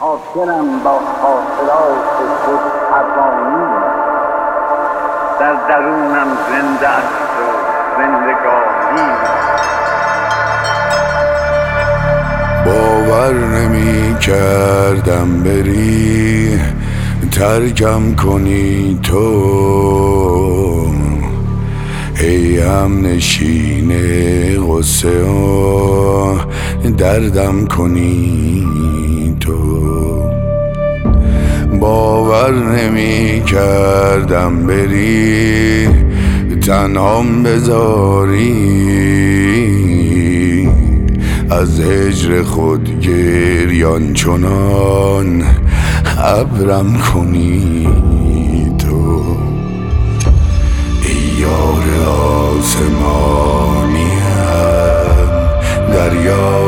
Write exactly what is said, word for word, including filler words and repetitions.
خاطرم با خاطرات خود پروانه در درونم زنده است و زندگانی. باور نمی کردم بری ترکم کنی تو، ای هم نشین غصه و دردم کنی تو. باور نمی کردم بری تنهام بذاری، از هجر خود گریان چنان ابرم کنی تو. ای یار آسمانیم دریا